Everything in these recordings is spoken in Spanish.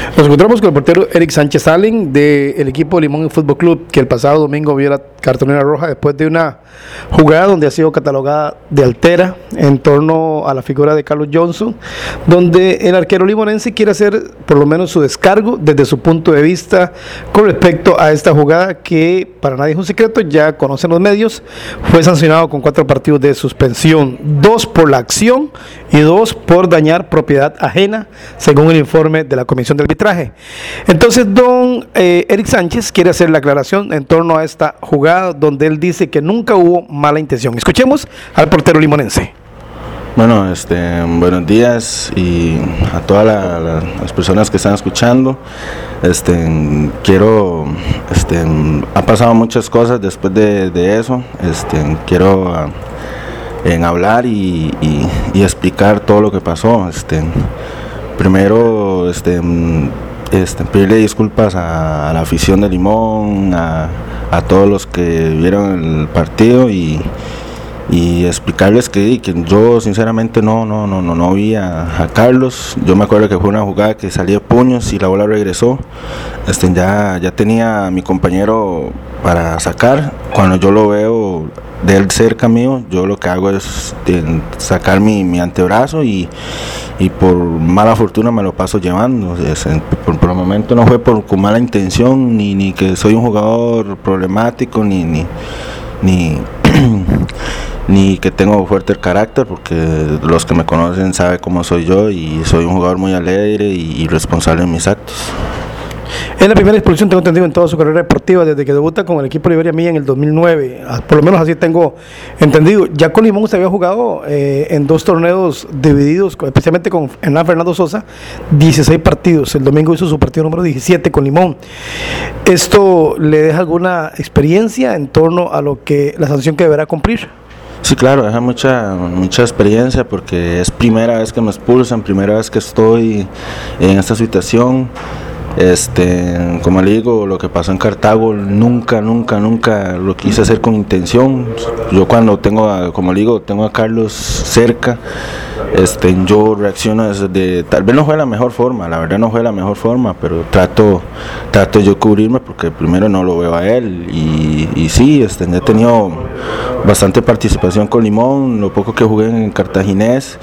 Nos encontramos con el portero Eric Sánchez Allen del equipo Limón Fútbol Club, que el pasado domingo vio la cartulina roja después de una jugada donde ha sido catalogada de altera en torno a la figura de Carlos Johnson, donde el arquero limonense quiere hacer por lo menos su descargo desde su punto de vista con respecto a esta jugada que para nadie es un secreto, ya conocen los medios. Fue sancionado con 4 partidos de suspensión, 2 por la acción y 2 por dañar propiedad ajena, según el informe de la Comisión de Arbitraje. Entonces, don Eric Sánchez quiere hacer la aclaración en torno a esta jugada, donde él dice que nunca hubo mala intención. Escuchemos al portero limonense. Bueno, buenos días y a todas las personas que están escuchando. Ha pasado muchas cosas después de eso. Quiero hablar y explicar todo lo que pasó. Primero, pedirle disculpas a la afición de Limón, a todos los que vieron el partido y explicarles que yo sinceramente no vi a Carlos. Yo me acuerdo que fue una jugada que salía de puños y la bola regresó. Ya tenía a mi compañero para sacar. Cuando yo lo veo de él cerca mío, yo lo que hago es sacar mi antebrazo y por mala fortuna me lo paso llevando. Por el momento no fue con mala intención, ni que soy un jugador problemático, ni que tengo fuerte el carácter, porque los que me conocen saben cómo soy yo y soy un jugador muy alegre y responsable en mis actos. Es la primera expulsión, tengo entendido, en toda su carrera deportiva, desde que debuta con el equipo Liberia Mía en el 2009, por lo menos así tengo entendido. Ya con Limón usted había jugado en 2 torneos divididos, especialmente con Hernán Fernando Sosa, 16 partidos. El domingo hizo su partido número 17 con Limón. ¿Esto le deja alguna experiencia en torno a lo que la sanción que deberá cumplir? Sí, claro, deja mucha experiencia, porque es primera vez que me expulsan, primera vez que estoy en esta situación. Como le digo, lo que pasó en Cartago nunca lo quise hacer con intención. Yo cuando tengo a Carlos cerca, yo reacciono tal vez no fue la mejor forma, la verdad no fue la mejor forma, pero trato yo cubrirme, porque primero no lo veo a él y sí, he tenido bastante participación con Limón. Lo poco que jugué en Cartaginés,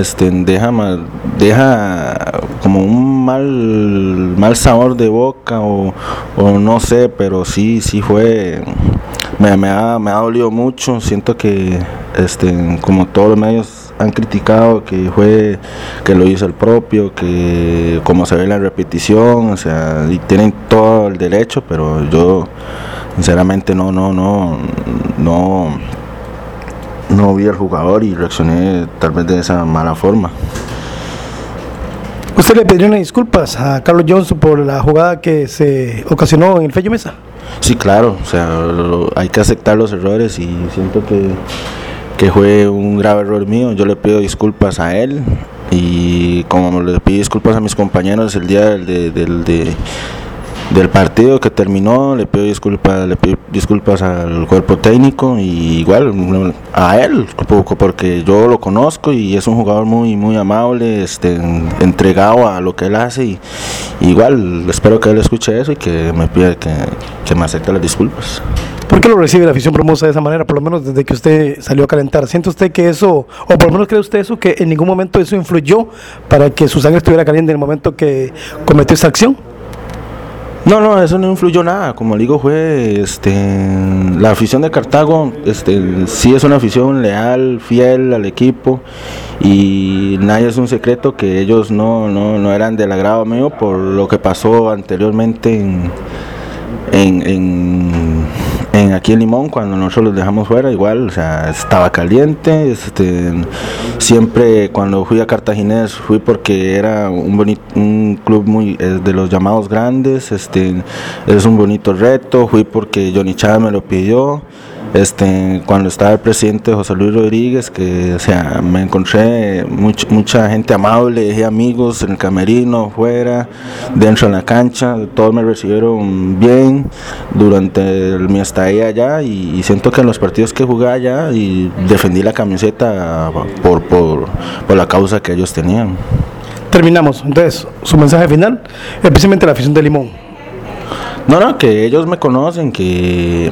deja como un mal sabor de boca o no sé, pero sí fue, me ha dolido mucho. Siento que como todos los medios han criticado, que lo hizo el propio, que como se ve en la repetición, y tienen todo el derecho, pero yo sinceramente no vi al jugador y reaccioné tal vez de esa mala forma. ¿Usted le pediría unas disculpas a Carlos Johnson por la jugada que se ocasionó en el Fello Mesa? Sí, claro, hay que aceptar los errores y siento que fue un grave error mío. Yo le pido disculpas a él y como le pido disculpas a mis compañeros el día del partido que terminó, le pido disculpas al cuerpo técnico y igual a él, porque yo lo conozco y es un jugador muy amable, entregado a lo que él hace, y igual espero que él escuche eso y que me pida que me acepte las disculpas. ¿Por qué lo recibe la afición promosa de esa manera, por lo menos desde que usted salió a calentar? ¿Siente usted que eso, o por lo menos cree usted eso, que en ningún momento eso influyó para que su sangre estuviera caliente en el momento que cometió esta acción? No, eso no influyó nada. Como le digo, fue la afición de Cartago, sí es una afición leal, fiel al equipo, y nadie es un secreto que ellos no eran del agrado mío por lo que pasó anteriormente aquí en Limón, cuando nosotros los dejamos fuera. Igual, estaba caliente. Siempre cuando fui a Cartaginés fui porque era un club muy de los llamados grandes. Es un bonito reto. Fui porque Johnny Chávez me lo pidió. Cuando estaba el presidente José Luis Rodríguez, me encontré mucha gente amable, dejé amigos en el camerino, fuera, dentro de la cancha, todos me recibieron bien durante mi estadía allá, y siento que en los partidos que jugué allá y defendí la camiseta por la causa que ellos tenían. Terminamos. Entonces, su mensaje final, especialmente la afición de Limón. No, que ellos me conocen, que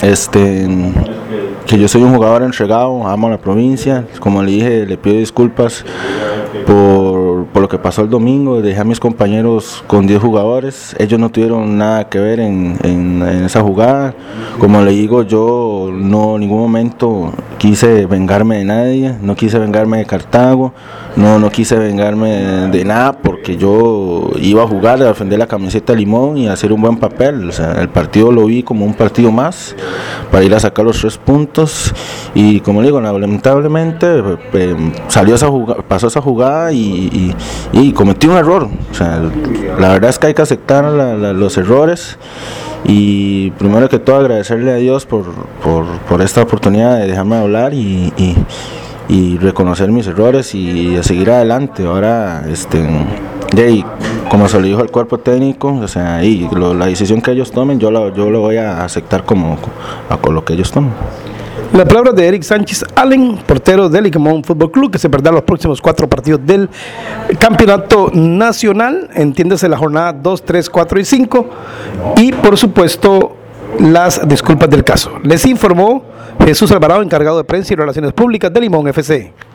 yo soy un jugador entregado, amo a la provincia. Como le dije, le pido disculpas por lo que pasó el domingo. Dejé a mis compañeros con 10 jugadores, ellos no tuvieron nada que ver en esa jugada. Como le digo, yo no en ningún momento quise vengarme de nadie, no quise vengarme de Cartago, no quise vengarme de nada, porque yo iba a jugar, a defender la camiseta de Limón y a hacer un buen papel. O sea, el partido lo vi como un partido más para ir a sacar los 3 puntos, y como le digo, lamentablemente pasó esa jugada y cometí un error. O sea, la verdad es que hay que aceptar los errores, y primero que todo agradecerle a Dios por esta oportunidad de dejarme hablar y reconocer mis errores y a seguir adelante. Ahora, como se lo dijo al cuerpo técnico, o sea, la decisión que ellos tomen, yo lo voy a aceptar con lo que ellos tomen. La palabra de Eric Sánchez Allen, portero del Limón Fútbol Club, que se perderá los próximos 4 partidos del campeonato nacional, entiéndase la jornada 2, 3, 4 y 5, y por supuesto las disculpas del caso. Les informó Jesús Alvarado, encargado de prensa y relaciones públicas de Limón FC.